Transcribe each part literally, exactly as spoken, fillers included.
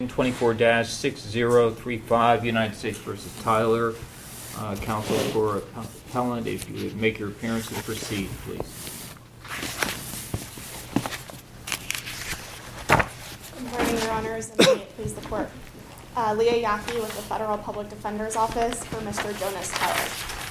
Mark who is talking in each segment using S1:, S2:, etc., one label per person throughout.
S1: twenty-four dash six zero three five, United States versus Tyler. Uh, counsel for appellant, if you would make your appearance and proceed, please.
S2: Good morning, Your Honors, and may it please the Court. Uh, Leah Yaffe with the Federal Public Defender's Office for Mister Jonas Tyler.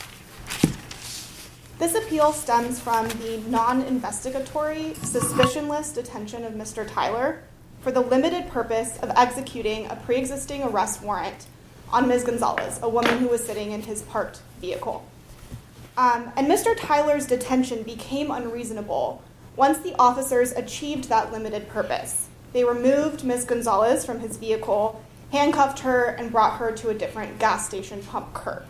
S2: This appeal stems from the non-investigatory, suspicionless detention of Mister Tyler for the limited purpose of executing a pre-existing arrest warrant on Miz Gonzalez, a woman who was sitting in his parked vehicle. Um, and Mister Tyler's detention became unreasonable once the officers achieved that limited purpose. They removed Miz Gonzalez from his vehicle, handcuffed her, and brought her to a different gas station pump curb.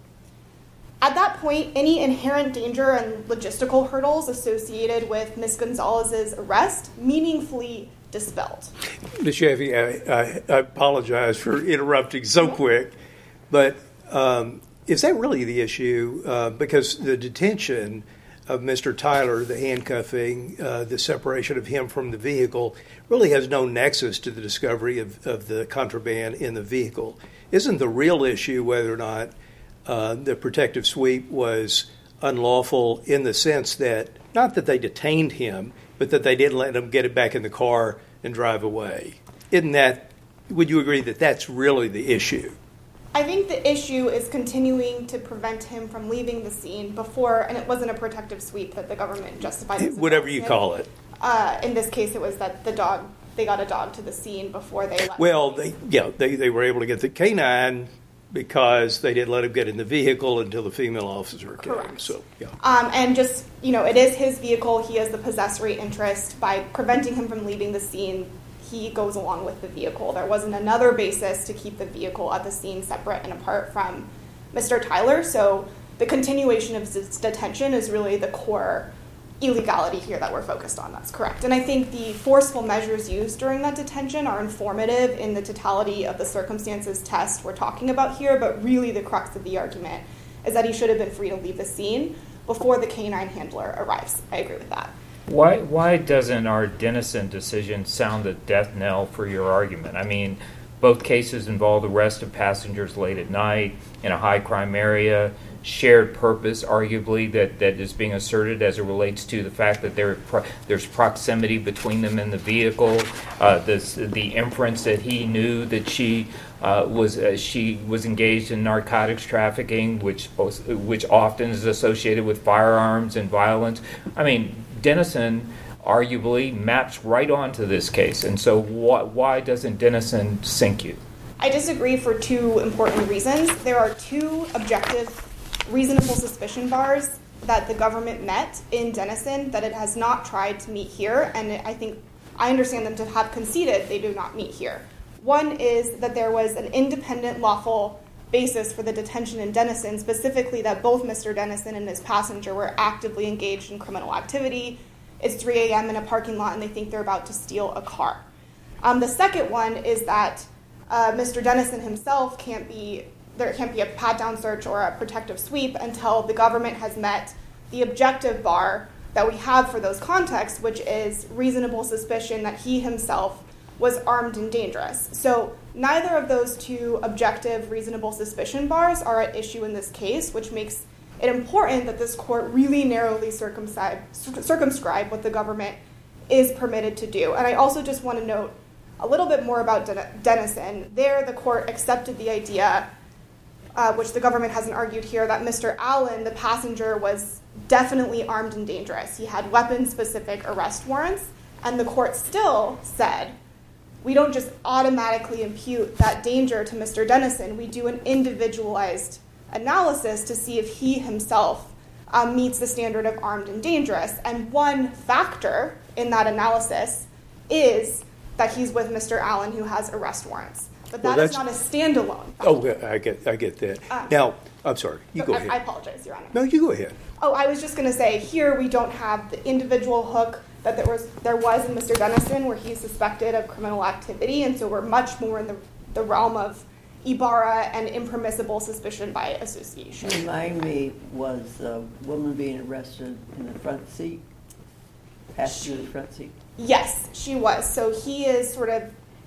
S2: At that point, any inherent danger and logistical hurdles associated with Miz Gonzalez's arrest meaningfully dispelled.
S3: Miz Yaffe, I, I, I apologize for interrupting so quick, but um, is that really the issue? Uh, because the detention of Mister Tyler, the handcuffing, uh, the separation of him from the vehicle, really has no nexus to the discovery of, of the contraband in the vehicle. Isn't the real issue whether or not uh, the protective sweep was unlawful in the sense that, not that they detained him, but that they didn't let him get it back in the car and drive away? Isn't that, would you agree that that's really the issue?
S2: I think the issue is continuing to prevent him from leaving the scene before, and it wasn't a protective sweep that the government justified.
S3: Whatever you call it.
S2: Uh, in this case, it was that the dog, they got a dog to the scene before they left.
S3: Well, they, yeah, they, they were able to get the canine because they didn't let him get in the vehicle until the female officer came.
S2: Correct.
S3: So, yeah.
S2: Um, and just, you know, it is his vehicle. He has the possessory interest. By preventing him from leaving the scene, he goes along with the vehicle. There wasn't another basis to keep the vehicle at the scene separate and apart from Mister Tyler. So the continuation of his detention is really the core illegality here that we're focused on. That's correct. And I think the forceful measures used during that detention are informative in the totality of the circumstances test we're talking about here, but really the crux of the argument is that he should have been free to leave the scene before the canine handler arrives. I agree with that.
S1: Why why doesn't our Dennison decision sound the death knell for your argument? I mean, both cases involve arrest of passengers late at night in a high crime area, shared purpose, arguably, that, that is being asserted as it relates to the fact that there there's proximity between them in the vehicle, uh, this, the inference that he knew that she uh, was uh, she was engaged in narcotics trafficking, which which often is associated with firearms and violence. I mean, Dennison arguably maps right onto this case, and so wh- why doesn't Dennison sink you?
S2: I disagree for two important reasons. There are two objective reasonable suspicion bars that the government met in Dennison that it has not tried to meet here, and I think I understand them to have conceded they do not meet here. One is that there was an independent lawful basis for the detention in Dennison, specifically that both Mister Dennison and his passenger were actively engaged in criminal activity. It's three a.m. in a parking lot, and they think they're about to steal a car. Um, the second one is that uh, Mister Dennison himself can't be there can't be a pat-down search or a protective sweep until the government has met the objective bar that we have for those contexts, which is reasonable suspicion that he himself was armed and dangerous. So neither of those two objective reasonable suspicion bars are at issue in this case, which makes it important that this court really narrowly circumscribe, circumscribe what the government is permitted to do. And I also just want to note a little bit more about Den- Dennison. There, the court accepted the idea, uh, which the government hasn't argued here, that Mister Allen, the passenger, was definitely armed and dangerous. He had weapon-specific arrest warrants, and the court still said, we don't just automatically impute that danger to Mister Dennison. We do an individualized analysis to see if he himself um, meets the standard of armed and dangerous. And one factor in that analysis is that he's with Mister Allen, who has arrest warrants. But that well, is not a standalone factor.
S3: Oh, I get, I get that. Um, now, I'm sorry. You go
S2: I,
S3: ahead.
S2: I apologize, Your Honor.
S3: No, you go ahead.
S2: Oh, I was just going to say, here we don't have the individual hook that there was there was in Mister Dennison, where he's suspected of criminal activity, and so we're much more in the, the realm of Ibarra and impermissible suspicion by association.
S4: Remind me, was a woman being arrested in the front seat? Passenger in the front seat?
S2: Yes, she was. So he is sort of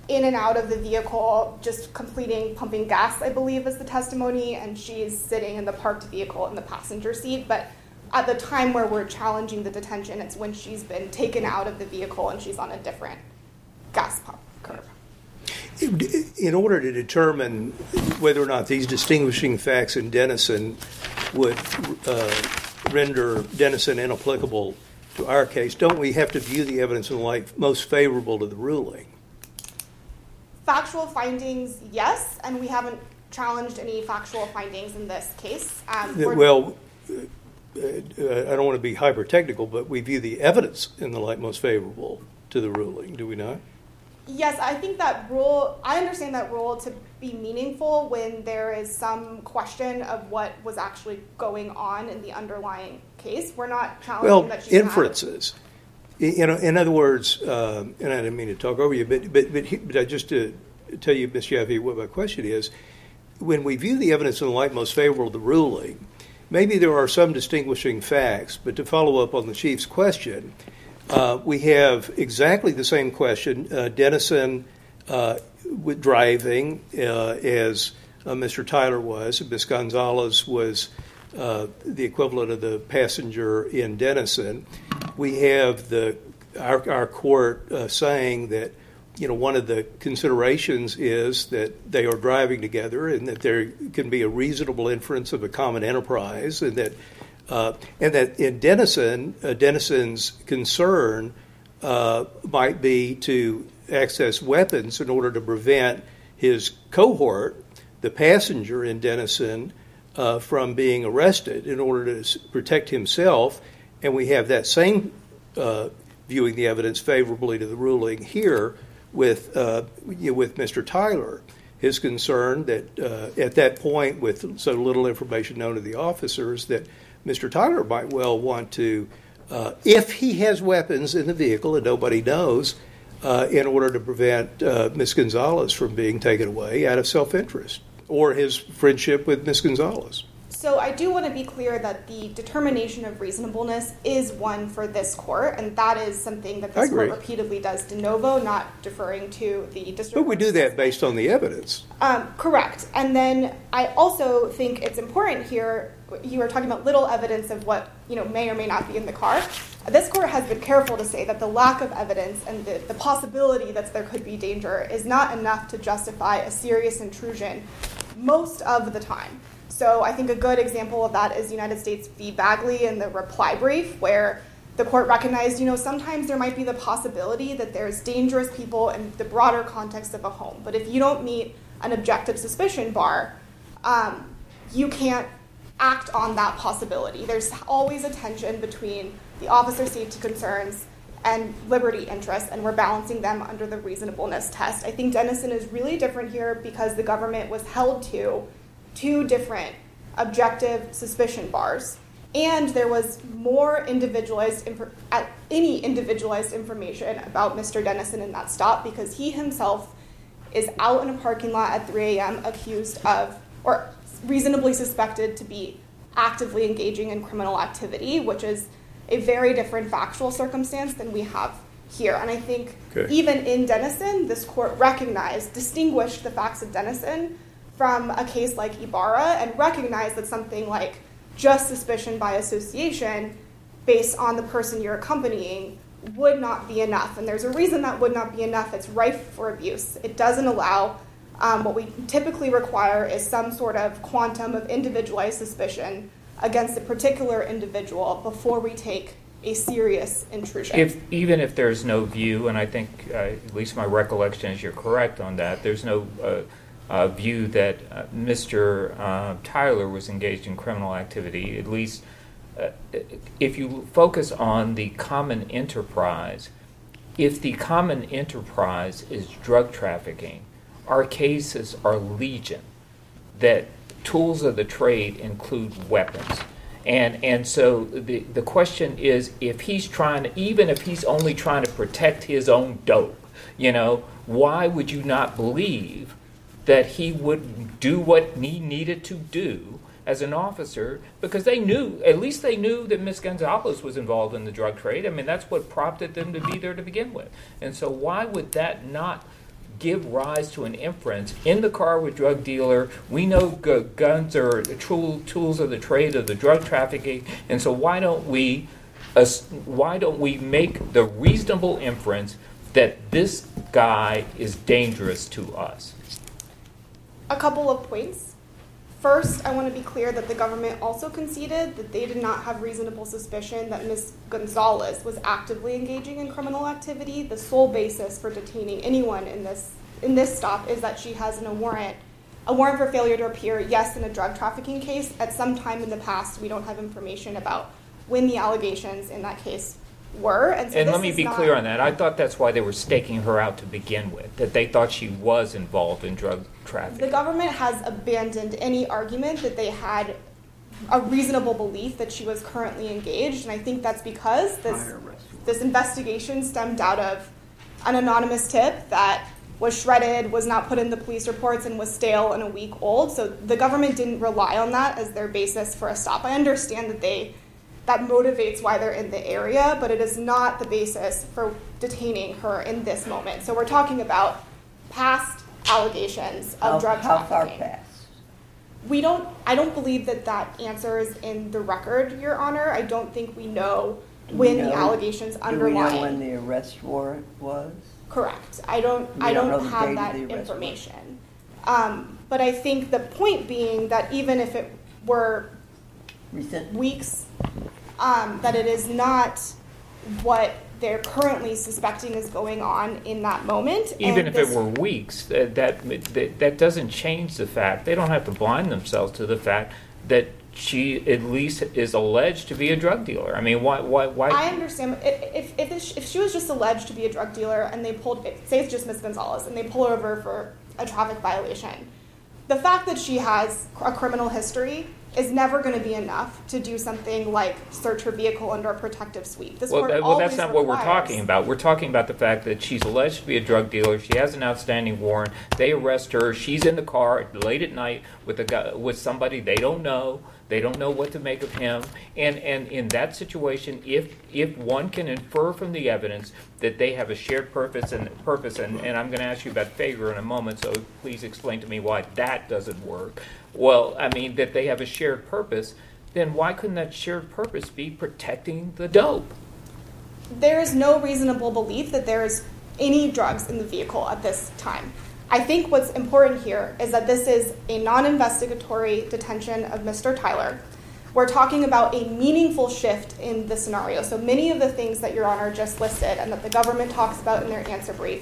S2: in and out of the vehicle, just completing pumping gas, I believe is the testimony, and she's sitting in the parked vehicle in the passenger seat. But at the time where we're challenging the detention, it's when she's been taken out of the vehicle and she's on a different gas pump curb.
S3: In order to determine whether or not these distinguishing facts in Dennison would uh, render Dennison inapplicable to our case, don't we have to view the evidence in the light most favorable to the ruling?
S2: Factual findings, yes, and we haven't challenged any factual findings in this case. Um,
S3: well, uh, I don't want to be hyper-technical, but we view the evidence in the light most favorable to the ruling, do we not?
S2: Yes, I think that rule, I understand that rule to be meaningful when there is some question of what was actually going on in the underlying case. We're not challenging
S3: well,
S2: that she
S3: inferences. You know, in other words, um, and I didn't mean to talk over you, but but but, but just to tell you, Miz Jaffe, what my question is, when we view the evidence in the light most favorable to the ruling, maybe there are some distinguishing facts, but to follow up on the Chief's question, Uh, we have exactly the same question. Uh, Dennison uh, with driving uh, as uh, Mister Tyler was. Miz Gonzalez was uh, the equivalent of the passenger in Dennison. We have the our, our court uh, saying that you know one of the considerations is that they are driving together and that there can be a reasonable inference of a common enterprise, and that. Uh, and that in Dennison, uh, Dennison's concern uh, might be to access weapons in order to prevent his cohort, the passenger in Dennison, uh, from being arrested in order to s- protect himself. And we have that same uh, viewing the evidence favorably to the ruling here with uh, you know, with Mister Tyler. His concern that uh, at that point, with so little information known to the officers, that Mister Tyler might well want to, uh, if he has weapons in the vehicle and nobody knows, uh, in order to prevent uh, Miz Gonzalez from being taken away out of self-interest or his friendship with Miz Gonzalez.
S2: So I do want to be clear that the determination of reasonableness is one for this court, and that is something that this court repeatedly does de novo, not deferring to the district.
S3: But we do that based on the evidence.
S2: Um, correct. And then I also think it's important here, you were talking about little evidence of what you know may or may not be in the car. This court has been careful to say that the lack of evidence and the, the possibility that there could be danger is not enough to justify a serious intrusion most of the time. So I think a good example of that is United States v. Bagley in the reply brief, where the court recognized, you know, sometimes there might be the possibility that there's dangerous people in the broader context of a home. But if you don't meet an objective suspicion bar, um, you can't act on that possibility. There's always a tension between the officer's safety concerns and liberty interests, and we're balancing them under the reasonableness test. I think Dennison is really different here because the government was held to two different objective suspicion bars, and there was more individualized, imp- any individualized information about Mister Dennison in that stop because he himself is out in a parking lot at three a.m. accused of, or reasonably suspected to be actively engaging in criminal activity, which is a very different factual circumstance than we have here. And I think okay. even in Dennison, this court recognized, distinguished the facts of Dennison from a case like Ibarra and recognized that something like just suspicion by association based on the person you're accompanying would not be enough. And there's a reason that would not be enough. It's rife for abuse. It doesn't allow, um, what we typically require is some sort of quantum of individualized suspicion against a particular individual before we take a serious intrusion.
S1: If even if there's no view, and I think uh, at least my recollection is you're correct on that, there's no uh, uh, view that uh, Mister Uh, Tyler was engaged in criminal activity, at least uh, if you focus on the common enterprise, if the common enterprise is drug trafficking, our cases are legion, that tools of the trade include weapons. And and so the, the question is, if he's trying to, even if he's only trying to protect his own dope, you know, why would you not believe that he would do what he needed to do as an officer? Because they knew, at least they knew that Miz Gonzalez was involved in the drug trade. I mean, that's what prompted them to be there to begin with. And so why would that not give rise to an inference in the car with drug dealer. We know gu- guns are tool, tools of the trade of the drug trafficking, and so why don't we, uh, why don't we make the reasonable inference that this guy is dangerous to us?
S2: A couple of points. First, I want to be clear that the government also conceded that they did not have reasonable suspicion that Miz Gonzalez was actively engaging in criminal activity. The sole basis for detaining anyone in this in this stop is that she has an, a warrant, a warrant for failure to appear, yes, in a drug trafficking case. At some time in the past, we don't have information about when the allegations in that case were. And, so
S1: and
S2: this
S1: let me
S2: is
S1: be
S2: not,
S1: clear on that. I thought that's why they were staking her out to begin with, that they thought she was involved in drug trafficking.
S2: The government has abandoned any argument that they had a reasonable belief that she was currently engaged, and I think that's because this, this investigation stemmed out of an anonymous tip that was shredded, was not put in the police reports, and was stale and a week old. So the government didn't rely on that as their basis for a stop. I understand that they that motivates why they're in the area, but it is not the basis for detaining her in this moment. So we're talking about past allegations of
S4: how,
S2: drug
S4: how
S2: trafficking.
S4: How far past?
S2: We don't, I don't believe that that answer is in the record, Your Honor. I don't think we know
S4: Do
S2: when
S4: we know,
S2: the allegations
S4: do
S2: underlying.
S4: Do we know when the arrest warrant was?
S2: Correct. I don't,
S4: We
S2: I
S4: don't
S2: don't,
S4: know the
S2: have
S4: date
S2: that
S4: of the arrest
S2: information. Um, but I think the point being that even if it were
S4: Recent?
S2: weeks, um, that it is not what they're currently suspecting is going on in that moment.
S1: Even
S2: and
S1: if
S2: this,
S1: it were weeks, that, that that doesn't change the fact. They don't have to blind themselves to the fact that she at least is alleged to be a drug dealer. I mean, why? Why? why?
S2: I understand. If if if she was just alleged to be a drug dealer and they pulled, say it's just Miz Gonzalez, and they pull her over for a traffic violation, the fact that she has a criminal history is never going to be enough to do something like search her vehicle under a protective sweep. This
S1: well,
S2: court
S1: that, well that's
S2: always
S1: not what we're
S2: requires-
S1: talking about. We're talking about the fact that she's alleged to be a drug dealer. She has an outstanding warrant. They arrest her. She's in the car late at night with a guy, with somebody they don't know. They don't know what to make of him. And and in that situation, if if one can infer from the evidence that they have a shared purpose and purpose, and, and I'm going to ask you about Fager in a moment, so please explain to me why that doesn't work. Well, I mean, that they have a shared purpose, then why couldn't that shared purpose be protecting the dope?
S2: There is no reasonable belief that there is any drugs in the vehicle at this time. I think what's important here is that this is a non-investigatory detention of Mister Tyler. We're talking about a meaningful shift in the scenario. So many of the things that Your Honor just listed and that the government talks about in their answer brief,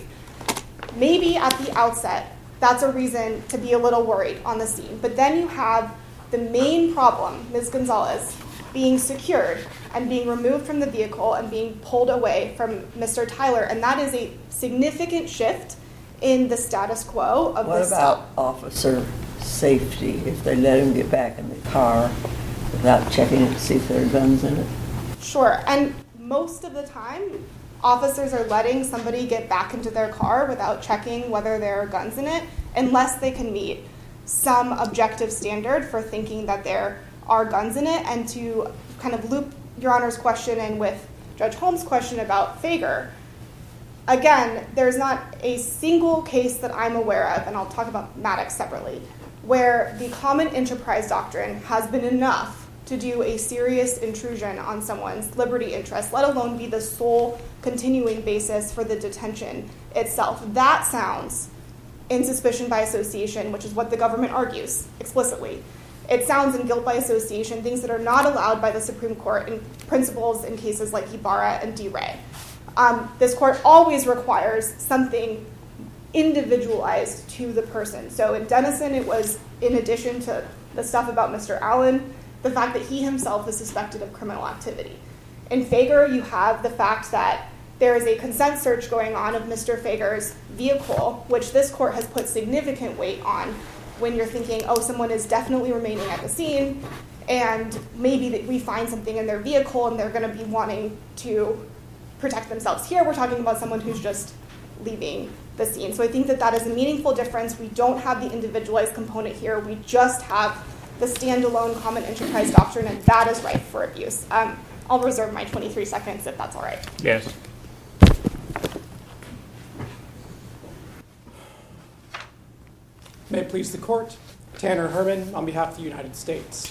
S2: maybe at the outset, that's a reason to be a little worried on the scene. But then you have the main problem, Miz Gonzalez, being secured and being removed from the vehicle and being pulled away from Mister Tyler. And that is a significant shift in the status quo of
S4: what
S2: this
S4: about
S2: stop.
S4: officer safety if they let him get back in the car without checking it to see if there are guns in it?
S2: Sure, and most of the time, officers are letting somebody get back into their car without checking whether there are guns in it, unless they can meet some objective standard for thinking that there are guns in it. And to kind of loop Your Honor's question in with Judge Holmes' question about Fager, again, there's not a single case that I'm aware of, and I'll talk about Maddox separately, where the common enterprise doctrine has been enough to do a serious intrusion on someone's liberty interest, let alone be the sole continuing basis for the detention itself. That sounds in suspicion by association, which is what the government argues explicitly. It sounds in guilt by association, things that are not allowed by the Supreme Court in principles in cases like Ibarra and D. Ray. Um, this court always requires something individualized to the person. So in Dennison, it was, in addition to the stuff about Mister Allen, the fact that he himself is suspected of criminal activity. In Fager, you have the fact that there is a consent search going on of Mister Fager's vehicle, which this court has put significant weight on when you're thinking, oh, someone is definitely remaining at the scene, and maybe that we find something in their vehicle and they're going to be wanting to protect themselves. Here, we're talking about someone who's just leaving the scene. So I think that that is a meaningful difference. We don't have the individualized component here. We just have the standalone common enterprise doctrine, and that is ripe for abuse. Um, I'll reserve my twenty-three seconds if that's all right.
S1: Yes.
S5: May it please the Court, Tanner Herman on behalf of the United States.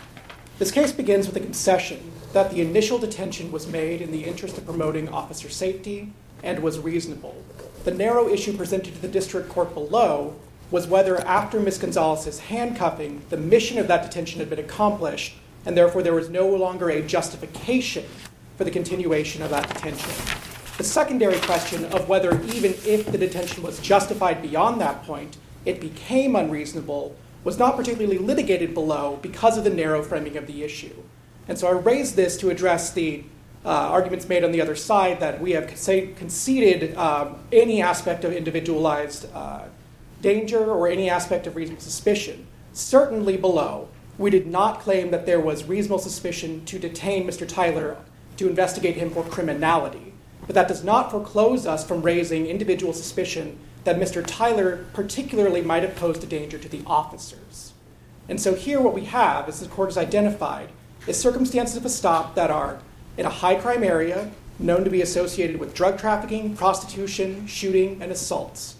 S5: This case begins with a concession that the initial detention was made in the interest of promoting officer safety and was reasonable. The narrow issue presented to the district court below was whether after Miz Gonzalez's handcuffing, the mission of that detention had been accomplished, and therefore there was no longer a justification for the continuation of that detention. The secondary question of whether even if the detention was justified beyond that point, it became unreasonable was not particularly litigated below because of the narrow framing of the issue. And so I raised this to address the uh, arguments made on the other side that we have conceded um, any aspect of individualized uh, danger or any aspect of reasonable suspicion. Certainly below, we did not claim that there was reasonable suspicion to detain Mister Tyler to investigate him for criminality. But that does not foreclose us from raising individual suspicion that Mister Tyler particularly might have posed a danger to the officers. And so here what we have, as the court has identified, is circumstances of a stop that are in a high-crime area known to be associated with drug trafficking, prostitution, shooting, and assaults.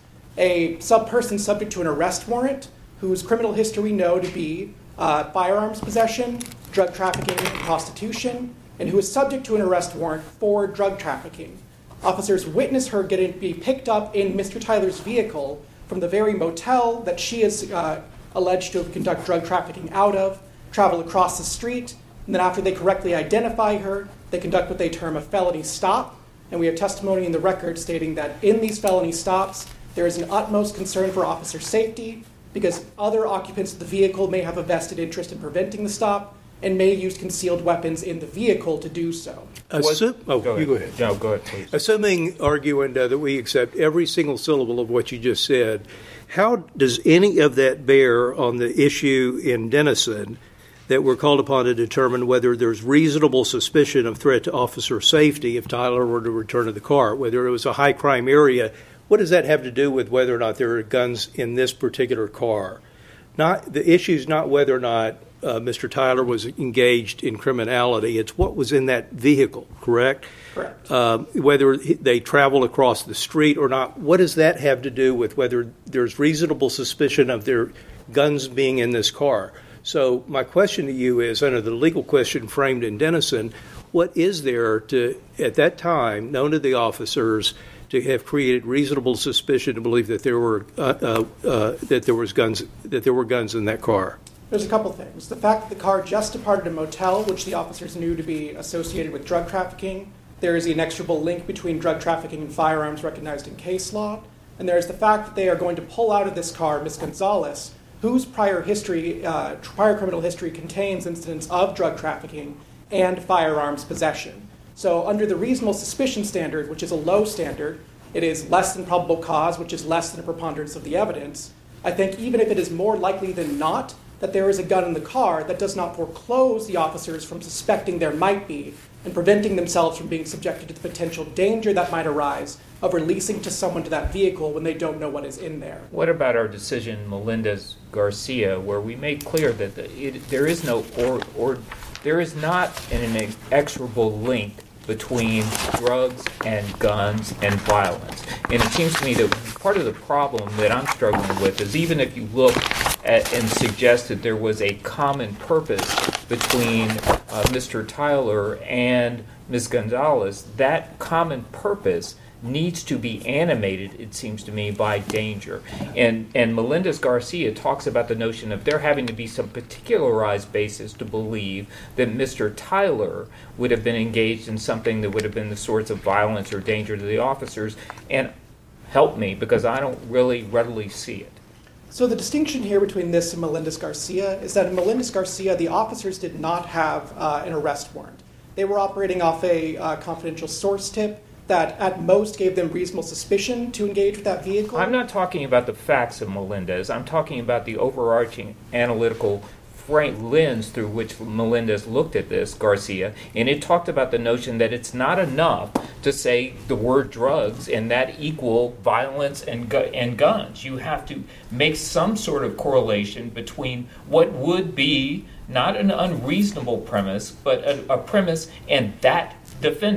S5: A sub-person subject to an arrest warrant whose criminal history we know to be uh, firearms possession, drug trafficking, and prostitution, and who is subject to an arrest warrant for drug trafficking. Officers witness her getting be picked up in Mister Tyler's vehicle from the very motel that she is uh, alleged to have conducted drug trafficking out of, travel across the street, and then after they correctly identify her, they conduct what they term a felony stop. And we have testimony in the record stating that in these felony stops, there is an utmost concern for officer safety because other occupants of the vehicle may have a vested interest in preventing the stop and may use concealed weapons in the vehicle to do so.
S3: Assu- oh,
S1: go
S3: you go ahead.
S1: No, go ahead, please.
S3: Assuming, arguendo, that we accept every single syllable of what you just said, how does any of that bear on the issue in Denison that we're called upon to determine whether there's reasonable suspicion of threat to officer safety if Tyler were to return to the car, whether it was a high-crime area? What does that have to do with whether or not there are guns in this particular car? Not the issue is not whether or not uh, Mister Tyler was engaged in criminality. It's what was in that vehicle, correct?
S5: Correct.
S3: Uh, whether they travel across the street or not, what does that have to do with whether there's reasonable suspicion of their guns being in this car? So my question to you is, under the legal question framed in Denison, what is there to, at that time, known to the officers, to have created reasonable suspicion to believe that there were uh, uh, uh, that there was guns that there were guns in that car?
S5: There's a couple things. The fact that the car just departed a motel, which the officers knew to be associated with drug trafficking. There is the inexorable link between drug trafficking and firearms recognized in case law. And there's the fact that they are going to pull out of this car Miz Gonzalez, whose prior history, uh, prior criminal history contains incidents of drug trafficking and firearms possession. So under the reasonable suspicion standard, which is a low standard, it is less than probable cause, which is less than a preponderance of the evidence. I think even if it is more likely than not that there is a gun in the car, that does not foreclose the officers from suspecting there might be and preventing themselves from being subjected to the potential danger that might arise of releasing to someone to that vehicle when they don't know what is in there.
S1: What about our decision, Melendez-Garcia, where we made clear that the, it, there is no or, or there is not an inexorable link between drugs and guns and violence. And it seems to me that part of the problem that I'm struggling with is even if you look at and suggest that there was a common purpose between uh, Mister Tyler and Miz Gonzalez, that common purpose needs to be animated, it seems to me, by danger. And and Melendez-Garcia talks about the notion of there having to be some particularized basis to believe that Mister Tyler would have been engaged in something that would have been the sorts of violence or danger to the officers. And help me, because I don't really readily see it.
S5: So the distinction here between this and Melendez-Garcia is that in Melendez-Garcia, the officers did not have uh, an arrest warrant. They were operating off a uh, confidential source tip that at most gave them reasonable suspicion to engage with that vehicle.
S1: I'm not talking about the facts of Melendez. I'm talking about the overarching analytical frame, lens through which Melendez looked at this, Garcia, and it talked about the notion that it's not enough to say the word drugs and that equal violence and gu- and guns. You have to make some sort of correlation between what would be not an unreasonable premise, but a, a premise and that defendant.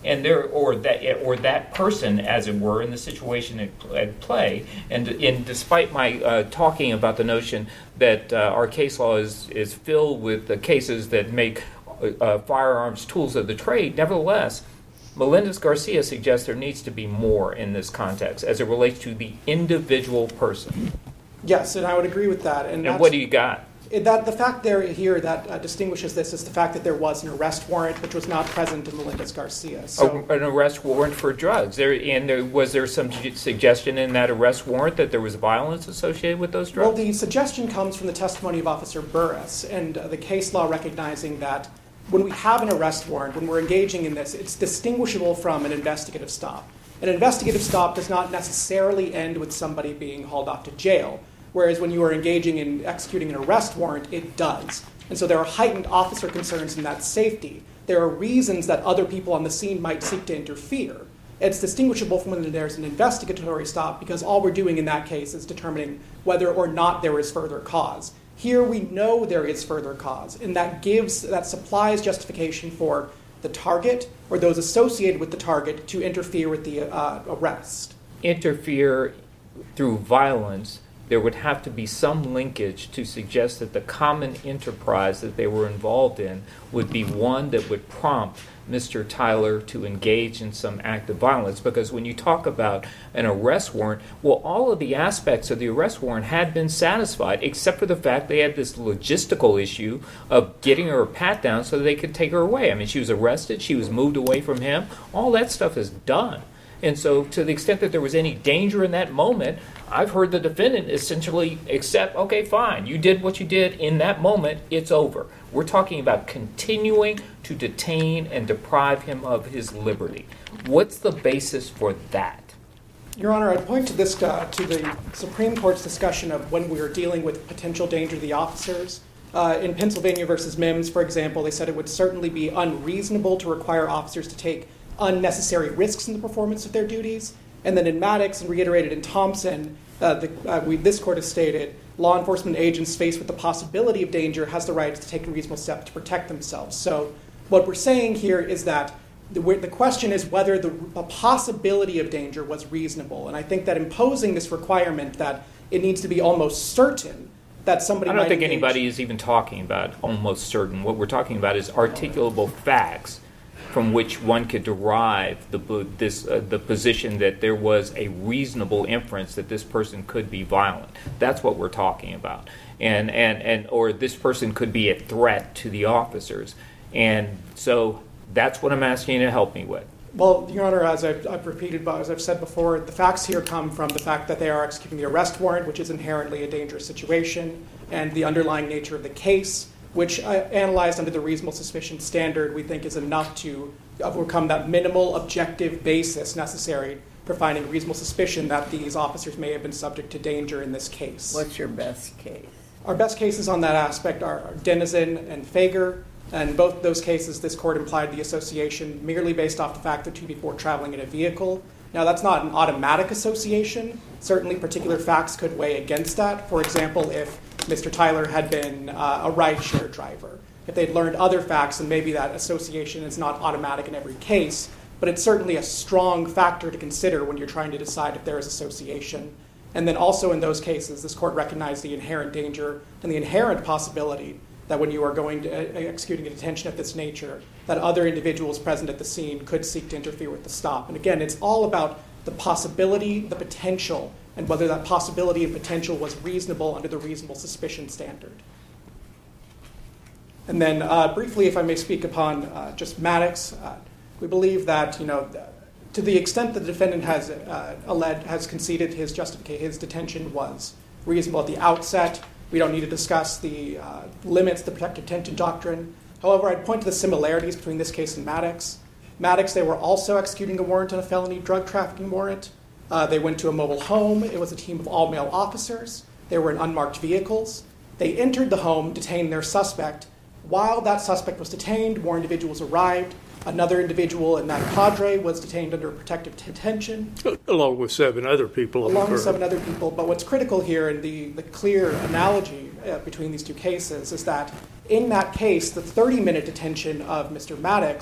S1: and there or that or that person, as it were, in the situation at, at play. And, and despite my uh, talking about the notion that uh, our case law is is filled with the cases that make uh, firearms tools of the trade, nevertheless, Melendez-Garcia suggests there needs to be more in this context as it relates to the individual person.
S5: Yes, and I would agree with that. And,
S1: and what do you got?
S5: That the fact there here that uh, distinguishes this is the fact that there was an arrest warrant, which was not present in Melendez-Garcia. So,
S1: a, an arrest warrant for drugs. There and there, was there some suggestion in that arrest warrant that there was violence associated with those drugs?
S5: Well, the suggestion comes from the testimony of Officer Burris and uh, the case law recognizing that when we have an arrest warrant, when we're engaging in this, it's distinguishable from an investigative stop. An investigative stop does not necessarily end with somebody being hauled off to jail. Whereas when you are engaging in executing an arrest warrant, it does. And so there are heightened officer concerns in that safety. There are reasons that other people on the scene might seek to interfere. It's distinguishable from when there's an investigatory stop because all we're doing in that case is determining whether or not there is further cause. Here we know there is further cause, and that gives, that supplies justification for the target or those associated with the target to interfere with the uh, arrest.
S1: Interfere through violence. There would have to be some linkage to suggest that the common enterprise that they were involved in would be one that would prompt Mister Tyler to engage in some act of violence. Because when you talk about an arrest warrant, well, all of the aspects of the arrest warrant had been satisfied, except for the fact they had this logistical issue of getting her a pat down so they could take her away. I mean, she was arrested, she was moved away from him. All that stuff is done. And so to the extent that there was any danger in that moment, I've heard the defendant essentially accept, okay, fine, you did what you did in that moment, it's over. We're talking about continuing to detain and deprive him of his liberty. What's the basis for that?
S5: Your Honor, I'd point to this uh, to the Supreme Court's discussion of when we are dealing with potential danger to the officers. Uh, in Pennsylvania versus Mims, for example, they said it would certainly be unreasonable to require officers to take unnecessary risks in the performance of their duties. And then in Maddox and reiterated in Thompson, uh, the, uh, we, this court has stated, law enforcement agents faced with the possibility of danger has the right to take reasonable steps to protect themselves. So what we're saying here is that the, the question is whether the, the possibility of danger was reasonable. And I think that imposing this requirement that it needs to be almost certain that somebody
S1: I don't
S5: might
S1: think
S5: engage,
S1: anybody is even talking about almost certain. What we're talking about is articulable facts from which one could derive the this uh, the position that there was a reasonable inference that this person could be violent. That's what we're talking about, and and and or this person could be a threat to the officers, and so that's what I'm asking you to help me with.
S5: Well, Your Honor, as I've, I've repeated, as I've said before, the facts here come from the fact that they are executing the arrest warrant, which is inherently a dangerous situation, and the underlying nature of the case, which uh, analyzed under the reasonable suspicion standard, we think is enough to overcome that minimal objective basis necessary for finding reasonable suspicion that these officers may have been subject to danger in this case.
S4: What's your best case?
S5: Our best cases on that aspect are Denizen and Fager, and both those cases, this court implied the association merely based off the fact that two people were traveling in a vehicle. Now, that's not an automatic association. Certainly, particular facts could weigh against that. For example, if Mister Tyler had been uh, a ride-share driver, if they'd learned other facts, then maybe that association is not automatic in every case, but it's certainly a strong factor to consider when you're trying to decide if there is association. And then also in those cases, this court recognized the inherent danger and the inherent possibility that when you are going to uh, executing a detention of this nature, that other individuals present at the scene could seek to interfere with the stop. And again, it's all about the possibility, the potential, and whether that possibility and potential was reasonable under the reasonable suspicion standard. And then uh, briefly, if I may speak upon uh, just Maddox, uh, we believe that, you know, to the extent the defendant has uh, alleged, has conceded his justification, his detention was reasonable at the outset. We don't need to discuss the uh, limits, the protective detention doctrine. However, I'd point to the similarities between this case and Maddox. Maddox, they were also executing a warrant on a felony drug trafficking warrant. Uh, they went to a mobile home. It was a team of all-male officers. They were in unmarked vehicles. They entered the home, detained their suspect. While that suspect was detained, more individuals arrived. Another individual in that cadre was detained under protective detention.
S3: Along with seven other people.
S5: Along with seven other people. But what's critical here, and the, the clear analogy uh, between these two cases, is that in that case, the thirty-minute detention of Mister Maddox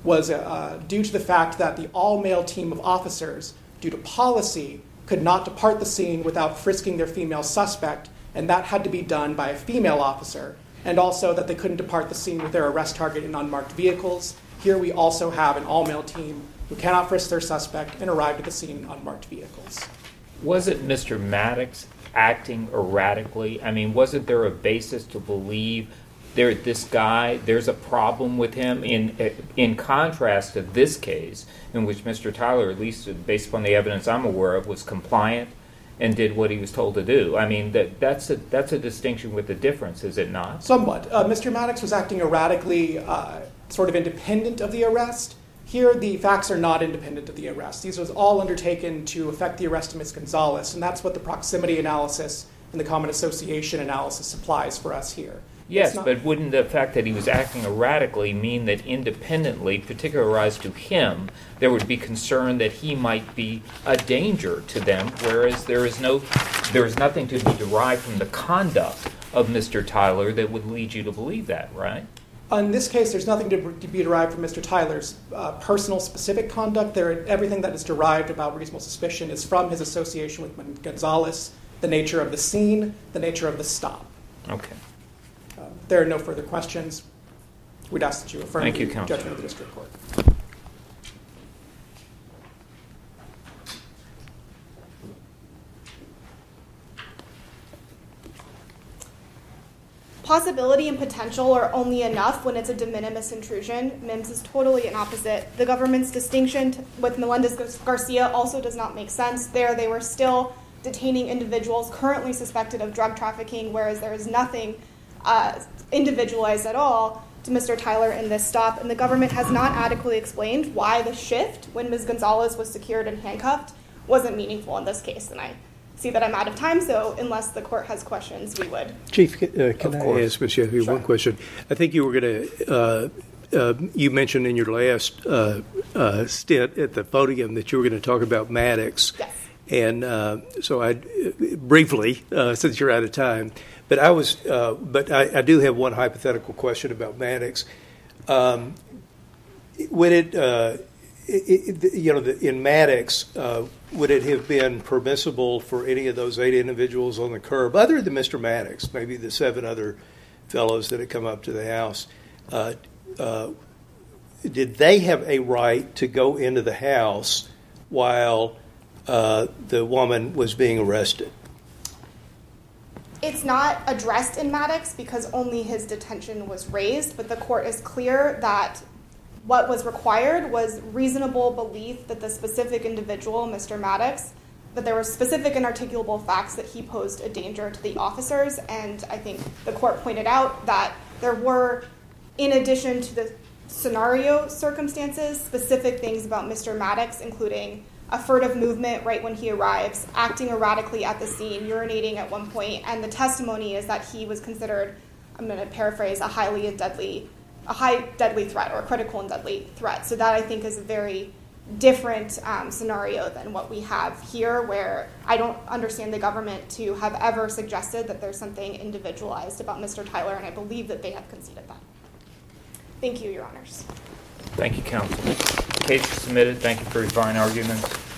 S5: was uh, due to the fact that the all-male team of officers, due to policy, could not depart the scene without frisking their female suspect, and that had to be done by a female officer, and also that they couldn't depart the scene with their arrest target in unmarked vehicles. Here we also have an all-male team who cannot frisk their suspect and arrived at the scene in unmarked vehicles.
S1: Wasn't Mister Maddox acting erratically? I mean, wasn't there a basis to believe there this guy, there's a problem with him, in in contrast to this case, in which Mister Tyler, at least based upon the evidence I'm aware of, was compliant and did what he was told to do? I mean, that that's a that's a distinction with a difference, is it not?
S5: Somewhat. Uh, Mister Maddox was acting erratically, uh, sort of independent of the arrest. Here, the facts are not independent of the arrest. These was all undertaken to affect the arrest of Miz Gonzalez, and that's what the proximity analysis and the common association analysis supplies for us here.
S1: Yes, but wouldn't the fact that he was acting erratically mean that independently, particularized to him, there would be concern that he might be a danger to them, whereas there is no, there is nothing to be derived from the conduct of Mister Tyler that would lead you to believe that, right?
S5: In this case, there's nothing to, to be derived from Mister Tyler's uh, personal specific conduct. There, everything that is derived about reasonable suspicion is from his association with Gonzalez, the nature of the scene, the nature of the stop.
S1: Okay.
S5: Uh, there are no further questions. We'd ask that you affirm
S1: Thank
S5: the
S1: you, Counsel.
S5: judgment of the district court.
S2: Possibility and potential are only enough when it's a de minimis intrusion. Mims is totally an opposite. The government's distinction t- with Melendez-Garcia also does not make sense. There, they were still detaining individuals currently suspected of drug trafficking, whereas there is nothing uh, individualized at all to Mister Tyler in this stop. And the government has not adequately explained why the shift when Miz Gonzalez was secured and handcuffed wasn't meaningful in this case. And I see that I'm out of time, so unless the court has questions, we would.
S3: Chief, uh, can
S1: Of
S3: I
S1: course.
S3: ask Miz Jeffy
S2: Sure.
S3: one question? I think you were going to, uh, uh, you mentioned in your last uh, uh, stint at the podium that you were going to talk about Maddox.
S2: Yes.
S3: And uh, so I, briefly, uh, since you're out of time, but I was, uh, but I, I do have one hypothetical question about Maddox. Um, would it, uh, it, it, you know, the, in Maddox, uh, would it have been permissible for any of those eight individuals on the curb, other than Mister Maddox, maybe the seven other fellows that had come up to the house, uh, uh, did they have a right to go into the house while uh, the woman was being arrested?
S2: It's not addressed in Maddox because only his detention was raised, but the court is clear that what was required was reasonable belief that the specific individual, Mister Maddox, that there were specific and articulable facts that he posed a danger to the officers. And I think the court pointed out that there were, in addition to the scenario circumstances, specific things about Mister Maddox, including a furtive movement right when he arrives, acting erratically at the scene, urinating at one point, and the testimony is that he was considered, I'm going to paraphrase, a highly and deadly a high deadly threat or a critical and deadly threat. So that, I think, is a very different um, scenario than what we have here, where I don't understand the government to have ever suggested that there's something individualized about Mister Tyler, and I believe that they have conceded that. Thank you, Your Honors.
S1: Thank you, counsel. Case is submitted. Thank you for your fine arguments.